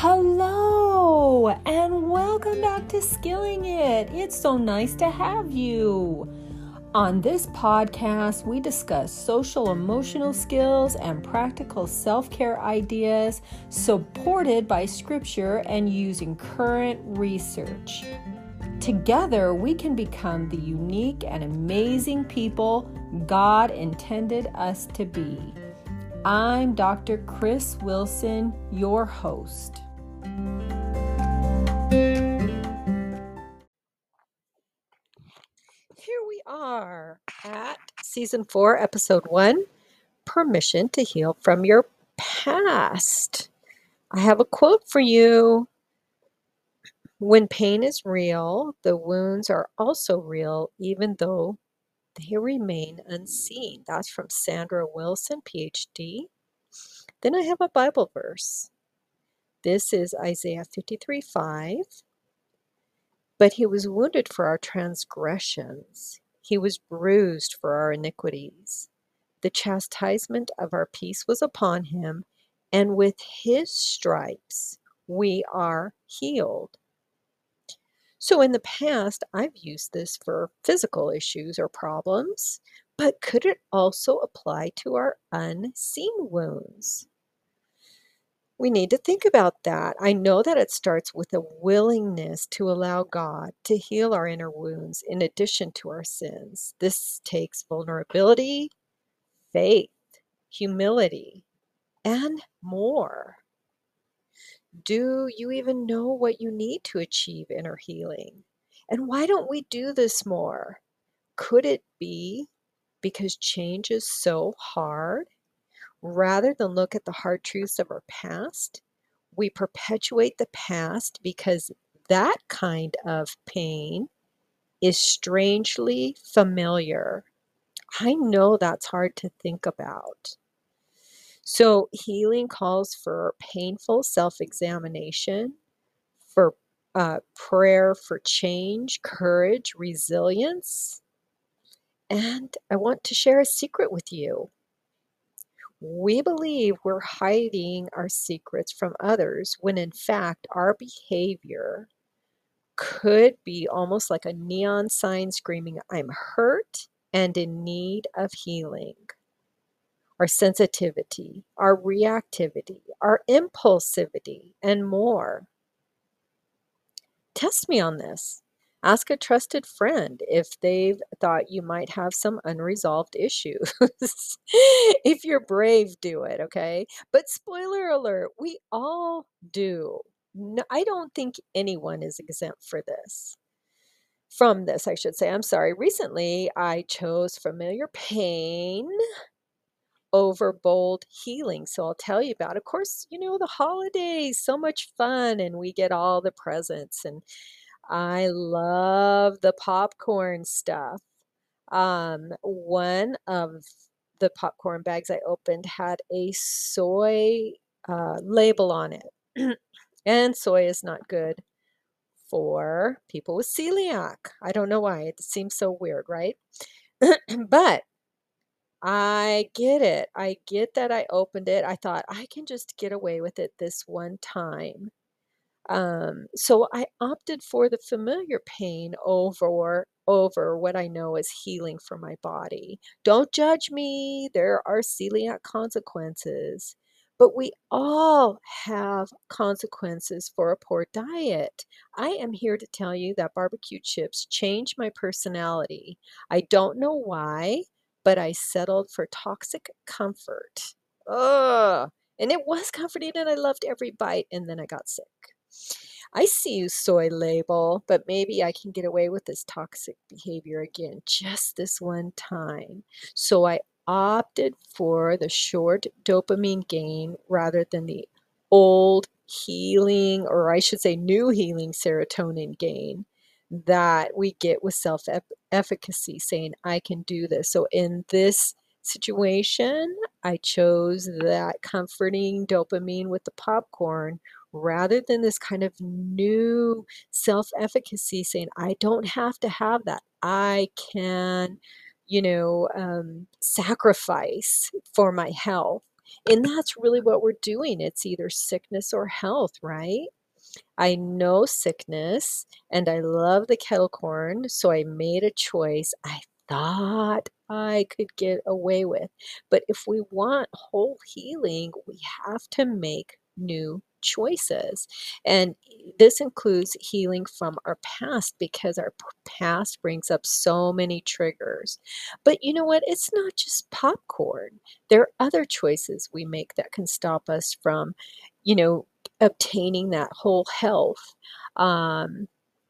Hello, and welcome back to Skilling It. It's so nice to have you. On this podcast, we discuss social emotional skills and practical self-care ideas supported by scripture and using current research. Together, we can become the unique and amazing people God intended us to be. I'm Dr. Chris Wilson, your host. Here we are at Season 4, Episode 1, Permission to Heal from Your Past. I have a quote for you. When pain is real, the wounds are also real, even though they remain unseen. That's from Sandra Wilson, PhD. Then I have a Bible verse. This is Isaiah 53:5. But he was wounded for our transgressions. He was bruised for our iniquities. The chastisement of our peace was upon him, and with his stripes we are healed. So in the past, I've used this for physical issues or problems, but could it also apply to our unseen wounds? We need to think about that. I know that it starts with a willingness to allow God to heal our inner wounds in addition to our sins. This takes vulnerability, faith, humility, and more. Do you even know what you need to achieve inner healing? And why don't we do this more? Could it be because change is so hard? Rather than look at the hard truths of our past, we perpetuate the past because that kind of pain is strangely familiar. I know that's hard to think about. So healing calls for painful self-examination, for prayer for change, courage, resilience. And I want to share a secret with you. We believe we're hiding our secrets from others when in fact our behavior could be almost like a neon sign screaming, I'm hurt and in need of healing. Our sensitivity, our reactivity, our impulsivity, and more. Test me on this. Ask a trusted friend if they've thought you might have some unresolved issues. If you're brave, do it, okay? But spoiler alert, we all do. No, I don't think anyone is exempt from this, I should say. I'm sorry. Recently, I chose familiar pain over bold healing. So I'll tell you about, of course, the holidays, so much fun, and we get all the presents, and I love the popcorn stuff. One of the popcorn bags I opened had a soy label on it. And soy is not good for people with celiac. I don't know why. It seems so weird, right? But I get it. I get that I opened it. I thought I can just get away with it this one time. So I opted for the familiar pain over what I know is healing for my body. Don't judge me. There are celiac consequences. But we all have consequences for a poor diet. I am here to tell you that barbecue chips changed my personality. I don't know why, but I settled for toxic comfort. Ugh. And it was comforting and I loved every bite, and then I got sick. I see you, soy label, but maybe I can get away with this toxic behavior again just this one time. So I opted for the short dopamine gain rather than the old healing, or I should say new healing serotonin gain that we get with self-efficacy, saying, I can do this. So in this situation, I chose that comforting dopamine with the popcorn rather than this kind of new self-efficacy saying, I don't have to have that. I can, sacrifice for my health. And that's really what we're doing. It's either sickness or health, right? I know sickness and I love the kettle corn, so I made a choice I thought I could get away with. But if we want whole healing, we have to make new choices. And this includes healing from our past because our past brings up so many triggers. But you know what? It's not just popcorn. There are other choices we make that can stop us from, you know, obtaining that whole health. Um,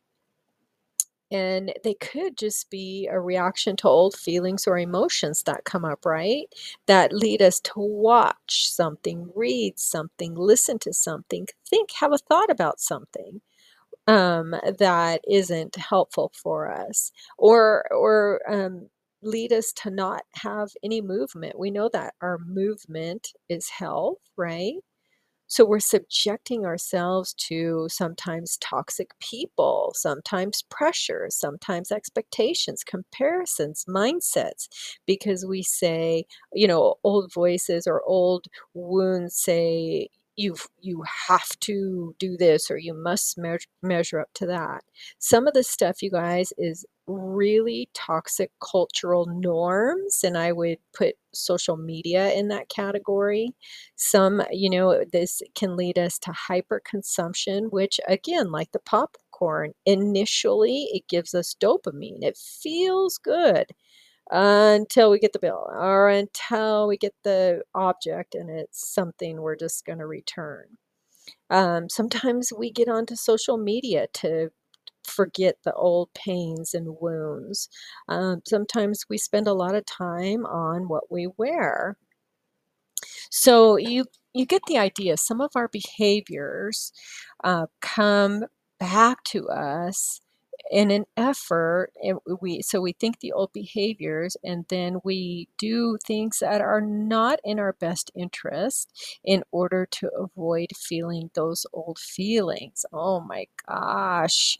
and they could just be a reaction to old feelings or emotions that come up, right? That lead us to watch something, read something, listen to something, think, have a thought about something that isn't helpful for us, or lead us to not have any movement. We know that our movement is health, right? So we're subjecting ourselves to sometimes toxic people, sometimes pressure, sometimes expectations, comparisons, mindsets, because we say, old voices or old wounds say, you have to do this or you must measure up to that. Some of this stuff, you guys, is really toxic cultural norms, and I would put social media in that category. This can lead us to hyperconsumption, which again, like the popcorn, initially it gives us dopamine. It feels good until we get the bill or until we get the object and it's something we're just going to return. Sometimes we get onto social media to forget the old pains and wounds. Sometimes we spend a lot of time on what we wear. So you get the idea. Some of our behaviors come back to us in an effort. And we think the old behaviors, and then we do things that are not in our best interest in order to avoid feeling those old feelings. Oh my gosh.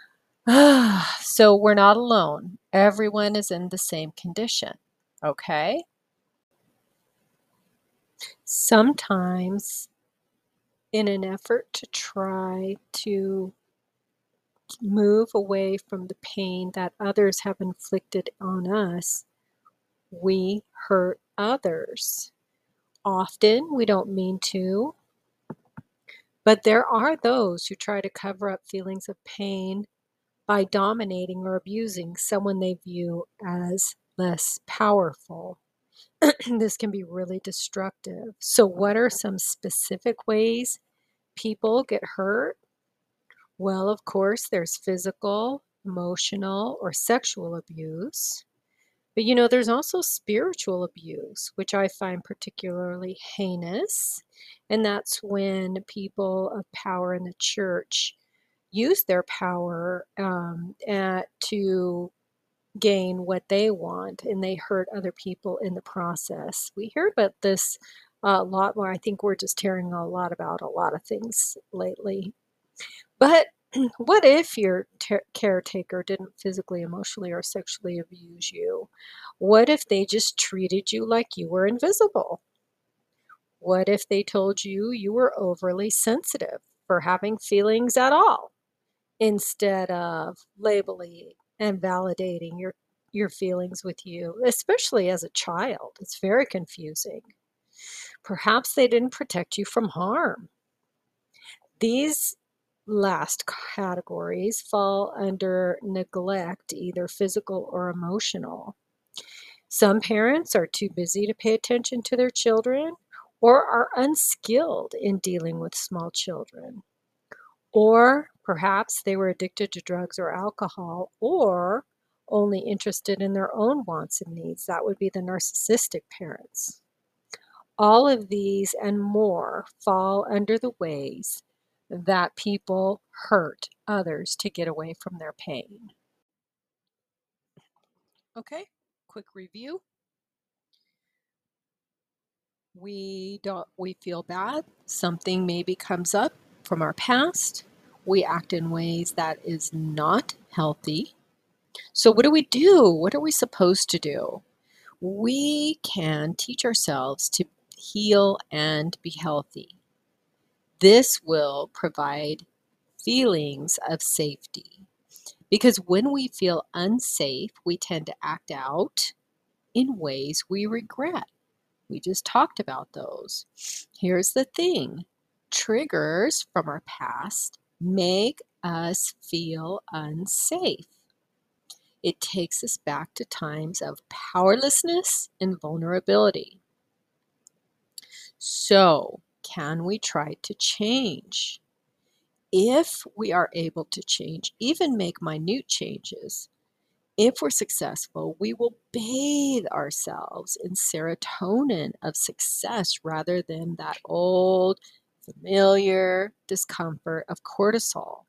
So we're not alone. Everyone is in the same condition. Okay? Sometimes, in an effort to try to move away from the pain that others have inflicted on us, we hurt others. Often we don't mean to, but there are those who try to cover up feelings of pain by dominating or abusing someone they view as less powerful. This can be really destructive. So, what are some specific ways people get hurt? Well, of course, there's physical, emotional, or sexual abuse. But there's also spiritual abuse, which I find particularly heinous. And that's when people of power in the church use their power to gain what they want, and they hurt other people in the process. We hear about this a lot more. I think we're just hearing a lot about a lot of things lately. But what if your caretaker didn't physically, emotionally, or sexually abuse you? What if they just treated you like you were invisible? What if they told you you were overly sensitive for having feelings at all, instead of labeling and validating your feelings with you, especially as a child? It's very confusing. Perhaps they didn't protect you from harm. These last categories fall under neglect, either physical or emotional. Some parents are too busy to pay attention to their children or are unskilled in dealing with small children. Or perhaps they were addicted to drugs or alcohol, or only interested in their own wants and needs. That would be the narcissistic parents. All of these and more fall under the ways that people hurt others to get away from their pain. Okay, quick review. We feel bad. Something maybe comes up from our past. We act in ways that is not healthy. So what do we do? What are we supposed to do? We can teach ourselves to heal and be healthy. This will provide feelings of safety. Because when we feel unsafe, we tend to act out in ways we regret. We just talked about those. Here's the thing: triggers from our past make us feel unsafe. It takes us back to times of powerlessness and vulnerability. So, can we try to change? If we are able to change, even make minute changes, if we're successful, we will bathe ourselves in serotonin of success rather than that old, familiar discomfort of cortisol.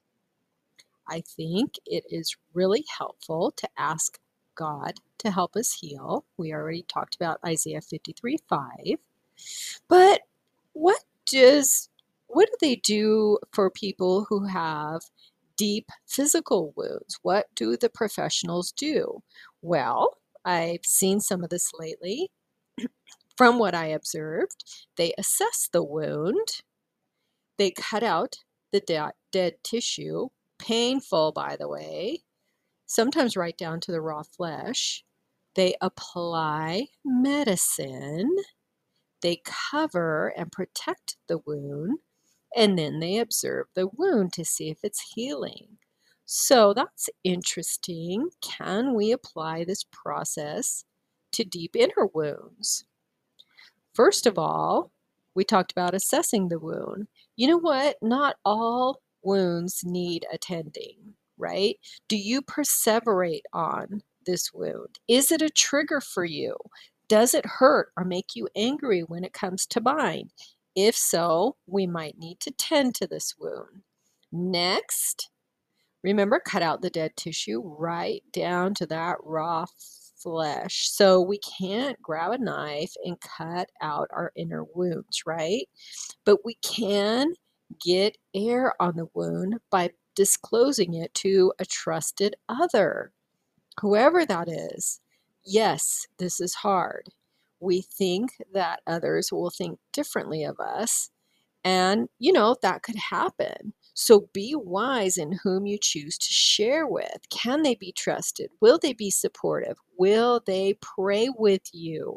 I think it is really helpful to ask God to help us heal. We already talked about Isaiah 53:5. But what does what do they do for people who have deep physical wounds? What do the professionals do? Well, I've seen some of this lately. From what I observed, they assess the wound, they cut out the dead tissue, painful, by the way, sometimes right down to the raw flesh. They apply medicine, they cover and protect the wound, and then they observe the wound to see if it's healing. So that's interesting. Can we apply this process to deep inner wounds? First of all, we talked about assessing the wound. You know what? Not all wounds need attending, right? Do you perseverate on this wound? Is it a trigger for you? Does it hurt or make you angry when it comes to mind? If so, we might need to tend to this wound. Next, remember, cut out the dead tissue right down to that raw flesh. So we can't grab a knife and cut out our inner wounds, right? But we can get air on the wound by disclosing it to a trusted other, whoever that is. Yes, this is hard. We think that others will think differently of us, and, that could happen. So be wise in whom you choose to share with. Can they be trusted? Will they be supportive? Will they pray with you?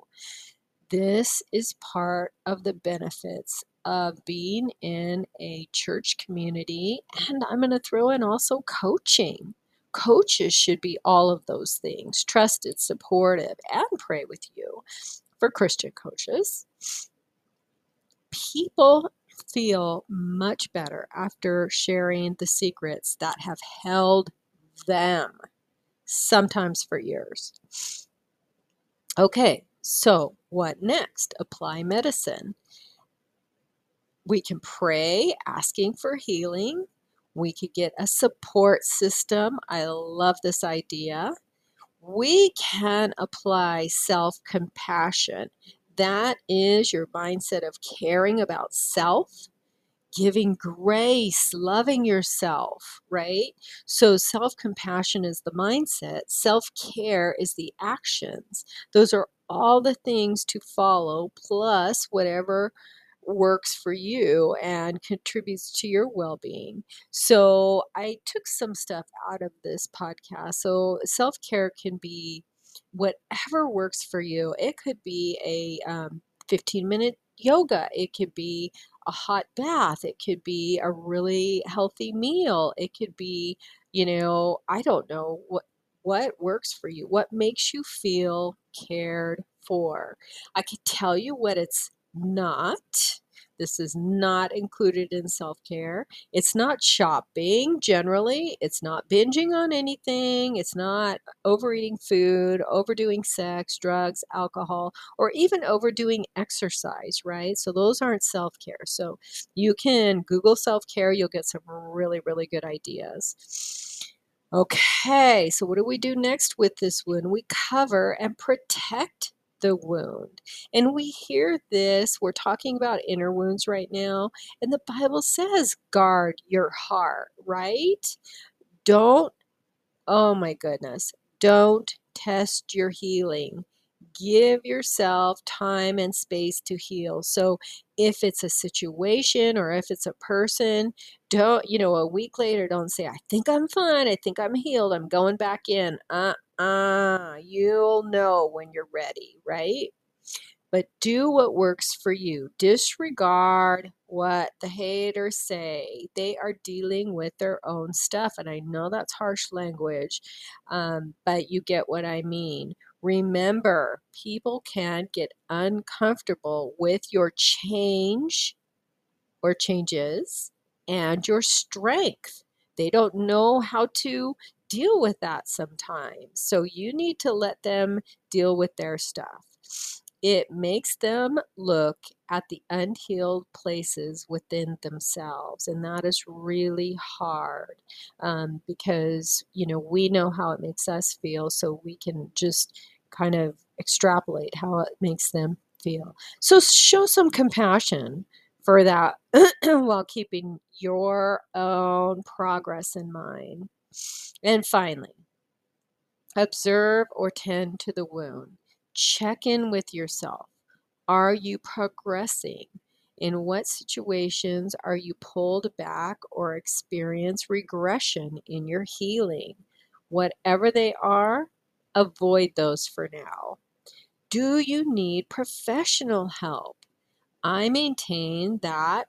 This is part of the benefits of being in a church community. And I'm going to throw in also coaching. Coaches should be all of those things: trusted, supportive, and pray with you. For Christian coaches, people feel much better after sharing the secrets that have held them, sometimes for years. Okay, so what next? Apply medicine. We can pray, asking for healing. We could get a support system. I love this idea. We can apply self-compassion. That is your mindset of caring about self, giving grace, loving yourself, right? So self-compassion is the mindset. Self-care is the actions. Those are all the things to follow, plus whatever works for you and contributes to your well-being. So I took some stuff out of this podcast. So self-care can be whatever works for you. It could be a 15-minute yoga. It could be a hot bath. It could be a really healthy meal. It could be, I don't know what works for you. What makes you feel cared for? I could tell you what it's not. This is not included in self-care. It's not shopping generally. It's not binging on anything. It's not overeating food, overdoing sex, drugs, alcohol, or even overdoing exercise, right? So those aren't self-care. So you can Google self-care. You'll get some really, really good ideas. Okay, so what do we do next with this wound? We cover and protect the wound. And we hear this, we're talking about inner wounds right now, and the Bible says guard your heart, right? Don't, oh my goodness, don't test your healing. Give yourself time and space to heal. So if it's a situation or if it's a person, don't, a week later, don't say, I think I'm fine. I think I'm healed. I'm going back in. You'll know when you're ready, right? But do what works for you. Disregard what the haters say. They are dealing with their own stuff. And I know that's harsh language, but you get what I mean. Remember, people can get uncomfortable with your change or changes and your strength. They don't know how to deal with that sometimes. So you need to let them deal with their stuff. It makes them look at the unhealed places within themselves. And that is really hard because, we know how it makes us feel. So we can just kind of extrapolate how it makes them feel. So show some compassion for that while keeping your own progress in mind. And finally, observe or tend to the wound. Check in with yourself. Are you progressing? In what situations are you pulled back or experience regression in your healing? Whatever they are, avoid those for now. Do you need professional help? I maintain that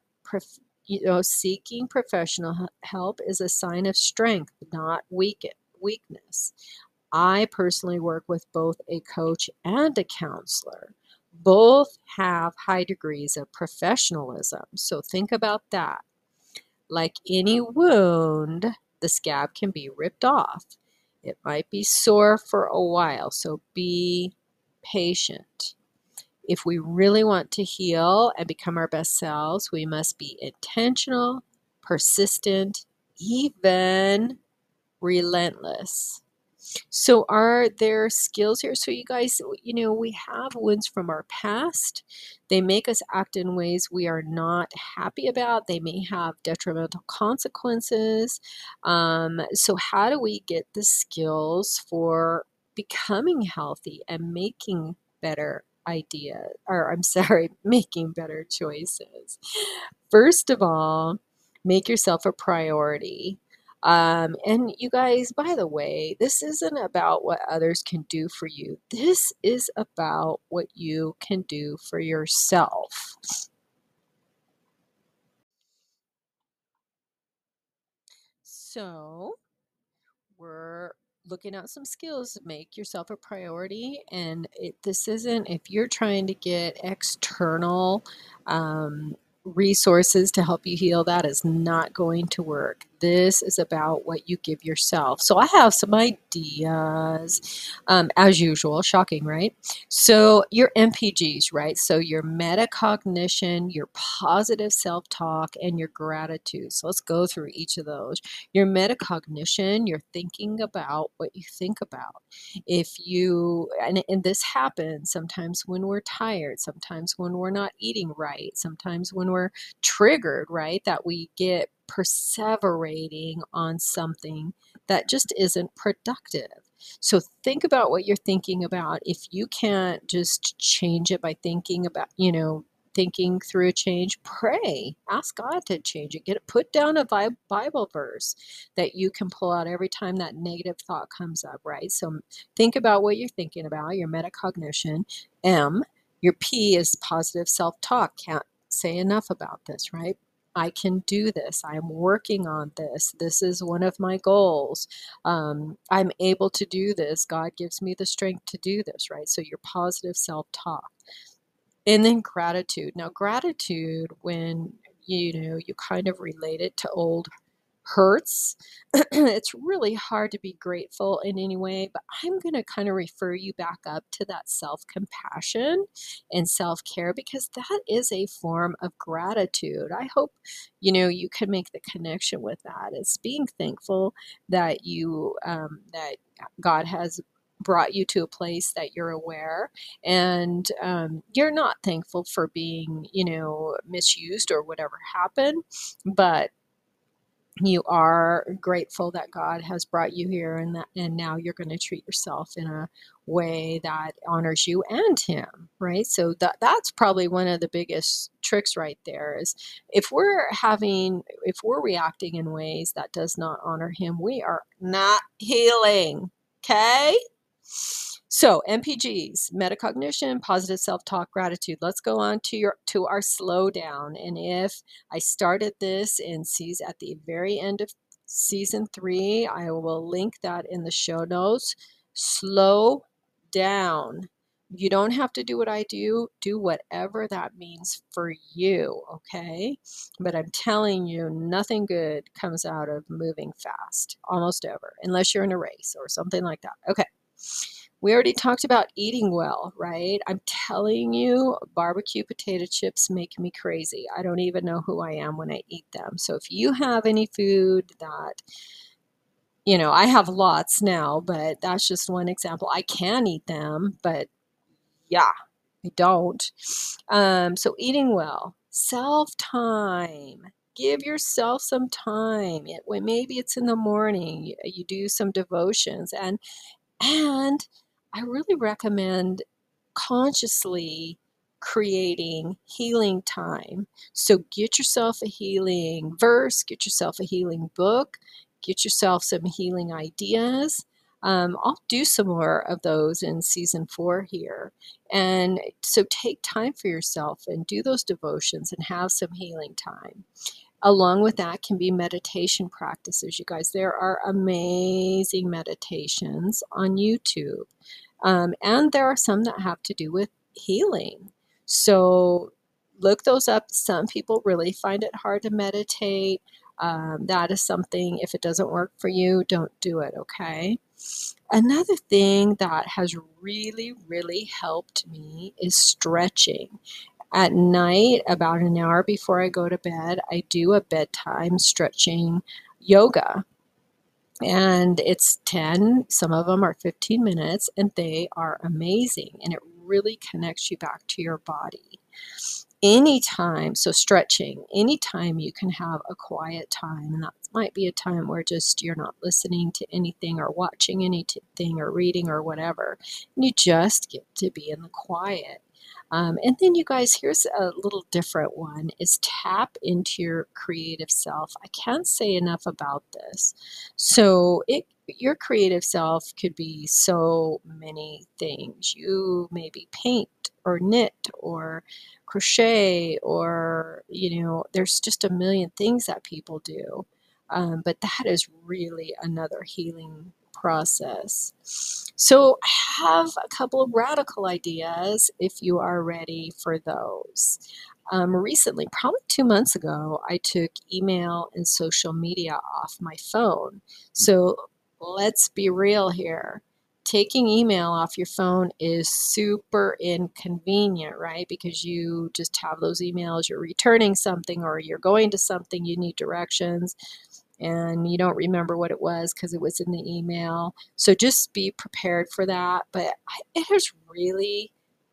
seeking professional help is a sign of strength, not weakness. I personally work with both a coach and a counselor. Both have high degrees of professionalism. So think about that. Like any wound, the scab can be ripped off. It might be sore for a while, so be patient. If we really want to heal and become our best selves, we must be intentional, persistent, even relentless. So are there skills here? So you guys, we have wounds from our past. They make us act in ways we are not happy about. They may have detrimental consequences. So how do we get the skills for becoming healthy and making better ideas, or I'm sorry, making better choices? First of all, make yourself a priority. And you guys, by the way, this isn't about what others can do for you. This is about what you can do for yourself. So, we're looking at some skills. Make yourself a priority. And this isn't, if you're trying to get external resources to help you heal, that is not going to work. This is about what you give yourself. So I have some ideas, as usual. Shocking, right? So your MPGs, right? So your metacognition, your positive self-talk, and your gratitude. So let's go through each of those. Your metacognition, you're thinking about what you think about. If you, and this happens sometimes when we're tired, sometimes when we're not eating right, sometimes when we're triggered, right? That we get perseverating on something that just isn't productive. So think about what you're thinking about. If you can't just change it by thinking about, thinking through a change, pray, ask God to change it. Put down a Bible verse that you can pull out every time that negative thought comes up, right? So think about what you're thinking about, your metacognition. Your P is positive self-talk. Can't say enough about this, right? I can do this. I'm working on this. This is one of my goals. I'm able to do this. God gives me the strength to do this, right? So your positive self-talk. And then gratitude. Now, gratitude, when you kind of relate it to old hurts, it's really hard to be grateful in any way, but I'm going to kind of refer you back up to that self-compassion and self-care, because that is a form of gratitude. I hope you can make the connection with that. It's being thankful that that God has brought you to a place that you're aware, and you're not thankful for being misused or whatever happened, but You are grateful that God has brought you here, and now you're going to treat yourself in a way that honors you and him, right? So that's probably one of the biggest tricks right there is if we're reacting in ways that does not honor him, we are not healing. Okay? So MPGs, metacognition, positive self-talk, gratitude. Let's go on to our slowdown. And if I started this at the very end of season 3, I will link that in the show notes. Slow down. You don't have to do what I do. Do whatever that means for you, okay? But I'm telling you, nothing good comes out of moving fast, almost ever, unless you're in a race or something like that. Okay. We already talked about eating well, right? I'm telling you, barbecue potato chips make me crazy. I don't even know who I am when I eat them. So if you have any food that, I have lots now, but that's just one example. I can eat them, but yeah, I don't. So eating well, self-time. Give yourself some time. Maybe it's in the morning. You do some devotions, and I really recommend consciously creating healing time. So get yourself a healing verse, get yourself a healing book, get yourself some healing ideas. I'll do some more of those in season 4 here. And so take time for yourself and do those devotions and have some healing time. Along with that can be meditation practices, you guys. There are amazing meditations on YouTube. And there are some that have to do with healing. So look those up. Some people really find it hard to meditate. That is something, if it doesn't work for you, don't do it, okay? Another thing that has really, really helped me is stretching. At night, about an hour before I go to bed, I do a bedtime stretching yoga. And it's 10, some of them are 15 minutes, and they are amazing. And it really connects you back to your body. Anytime, so stretching, anytime you can have a quiet time, and that might be a time where just you're not listening to anything or watching anything or reading or whatever, and you just get to be in the quiet. And then you guys, here's a little different one, is tap into your creative self. I can't say enough about this. So your creative self could be so many things. You maybe paint or knit or crochet, or there's just a million things that people do, but that is really another healing process. So I have a couple of radical ideas if you are ready for those. Recently, probably 2 months ago, I took email and social media off my phone. So let's be real here. Taking email off your phone is super inconvenient, right? Because you just have those emails, you're returning something or you're going to something, you need directions, and you don't remember what it was because it was in the email. So just be prepared for that. But it has really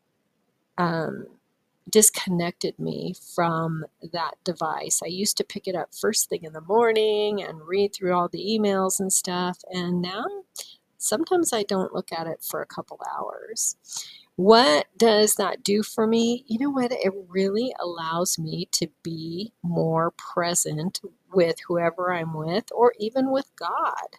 disconnected me from that device. I used to pick it up first thing in the morning and read through all the emails and stuff, and now sometimes I don't look at it for a couple hours. What does that do for me? You know what? It really allows me to be more present with whoever I'm with, or even with God.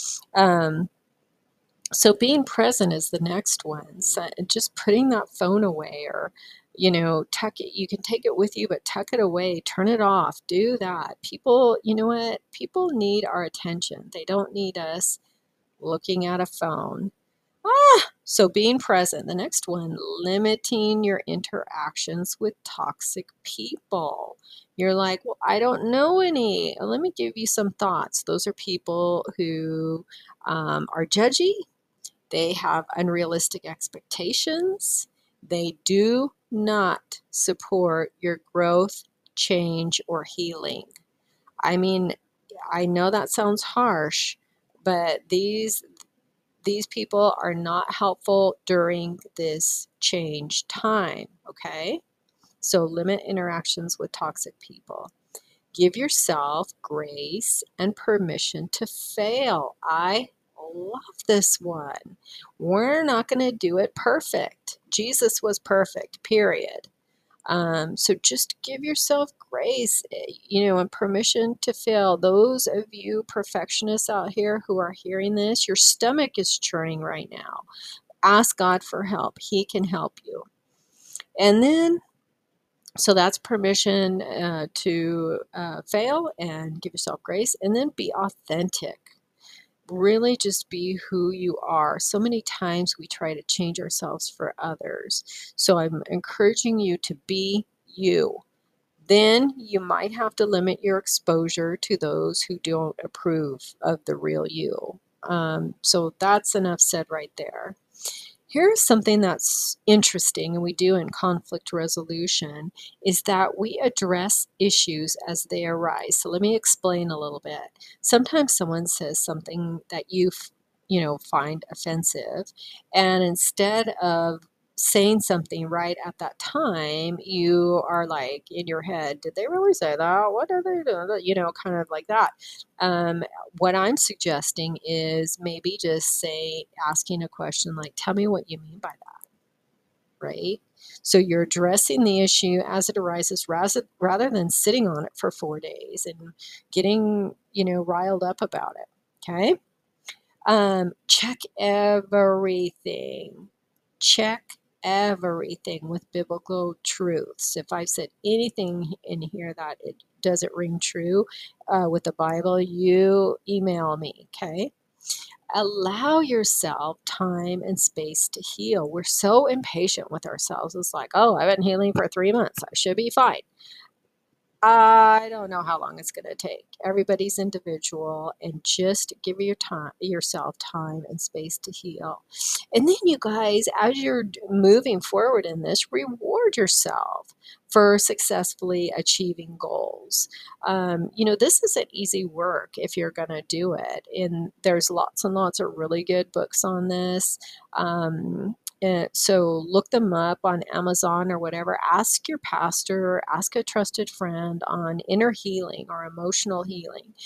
So being present is the next one. So just putting that phone away, or tuck it. You can take it with you, but tuck it away, turn it off, do that. People, you know what? People need our attention. They don't need us looking at a phone. So being present. The next one, limiting your interactions with toxic people. You're like, well, I don't know any. Let me give you some thoughts. Those are people who are judgy. They have unrealistic expectations. They do not support your growth, change, or healing. I mean, I know that sounds harsh, but these people are not helpful during this change time, okay? So limit interactions with toxic people. Give yourself grace and permission to fail. I love this one. We're not going to do it perfect. Jesus was perfect, period. So just give yourself grace, and permission to fail. Those of you perfectionists out here who are hearing this, your stomach is churning right now. Ask God for help. He can help you. And then, so that's permission to fail and give yourself grace, and then be authentic. Really just be who you are. So many times we try to change ourselves for others. So I'm encouraging you to be you. Then you might have to limit your exposure to those who don't approve of the real you. So that's enough said right there. Here's something that's interesting, and we do in conflict resolution, is that we address issues as they arise. So let me explain a little bit. Sometimes someone says something that you find offensive, and instead of saying something right at that time, you are like in your head, did they really say that? What are they doing? Kind of like that. What I'm suggesting is maybe just asking a question like, tell me what you mean by that, right? So you're addressing the issue as it arises rather than sitting on it for 4 days and getting, riled up about it, okay? Check everything. Check everything with biblical truths. If I've said anything in here that it doesn't ring true with the Bible, you email me, okay? Allow yourself time and space to heal. We're so impatient with ourselves. It's like, oh, I've been healing for 3 months. I should be fine. I don't know how long it's going to take. Everybody's individual, and just give yourself time and space to heal. And then you guys, as you're moving forward in this, reward yourself for successfully achieving goals. This isn't easy work if you're going to do it. And there's lots and lots of really good books on this. So look them up on Amazon or whatever. Ask your pastor, ask a trusted friend on inner healing or emotional healing.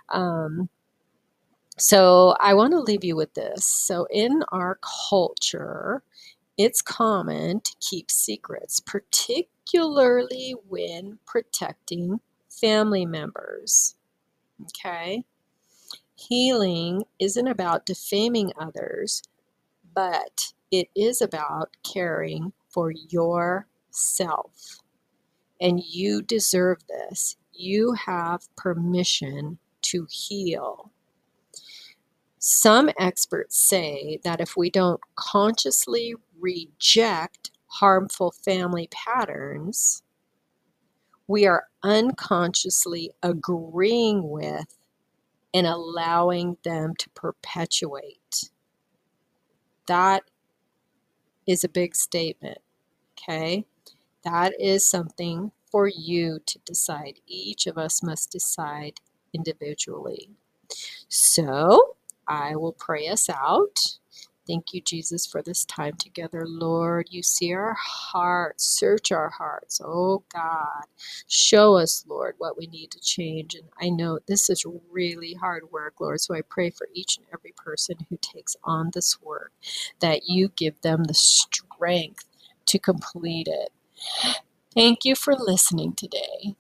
So I want to leave you with this. So in our culture, it's common to keep secrets, particularly when protecting family members. Okay? Healing isn't about defaming others, but it is about caring for yourself. And you deserve this. You have permission to heal. Some experts say that if we don't consciously reject harmful family patterns, we are unconsciously agreeing with and allowing them to perpetuate. That is a big statement, okay? That is something for you to decide. Each of us must decide individually. So I will pray us out. Thank you, Jesus, for this time together. Lord, you see our hearts. Search our hearts. Oh, God. Show us, Lord, what we need to change. And I know this is really hard work, Lord, so I pray for each and every person who takes on this work, that you give them the strength to complete it. Thank you for listening today.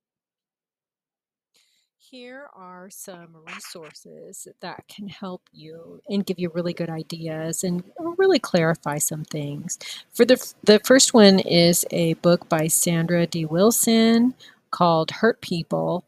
Here are some resources that can help you and give you really good ideas and really clarify some things. For the first one is a book by Sandra D. Wilson called Hurt People,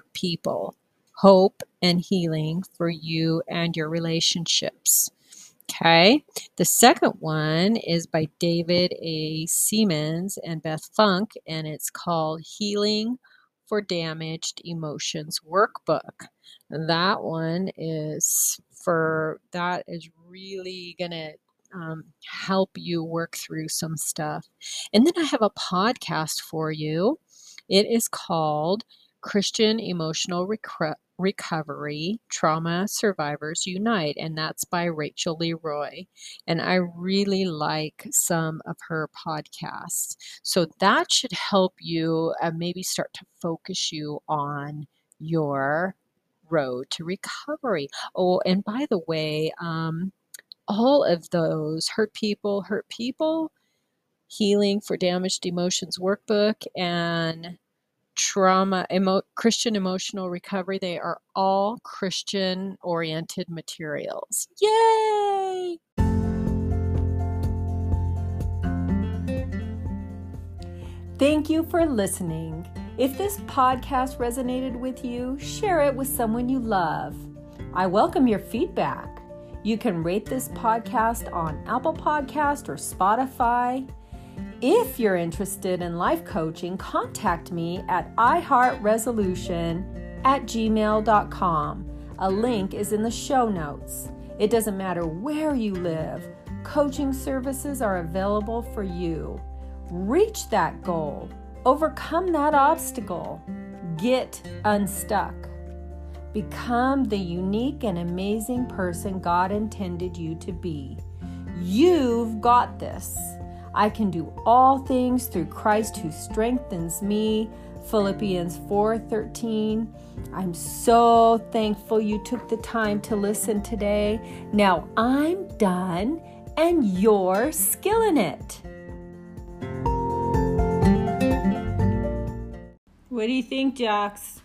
Hope and Healing for You and Your Relationships. Okay. The second one is by David A. Siemens and Beth Funk, and it's called Healing for Damaged Emotions Workbook. That one is really going to help you work through some stuff. And then I have a podcast for you. It is called Christian Emotional Recovery, Trauma Survivors Unite, and that's by Rachel Leroy. And I really like some of her podcasts. So that should help you maybe start to focus you on your road to recovery. Oh, and by the way, all of those Hurt People, Healing for Damaged Emotions workbook, and Christian Emotional Recovery, they are all Christian-oriented materials. Yay! Thank you for listening. If this podcast resonated with you, share it with someone you love. I welcome your feedback. You can rate this podcast on Apple Podcast or Spotify. If you're interested in life coaching, contact me at iheartresolution@gmail.com. A link is in the show notes. It doesn't matter where you live. Coaching services are available for you. Reach that goal. Overcome that obstacle. Get unstuck. Become the unique and amazing person God intended you to be. You've got this. I can do all things through Christ who strengthens me. Philippians 4:13. I'm so thankful you took the time to listen today. Now I'm done and you're skilling it. What do you think, Jax?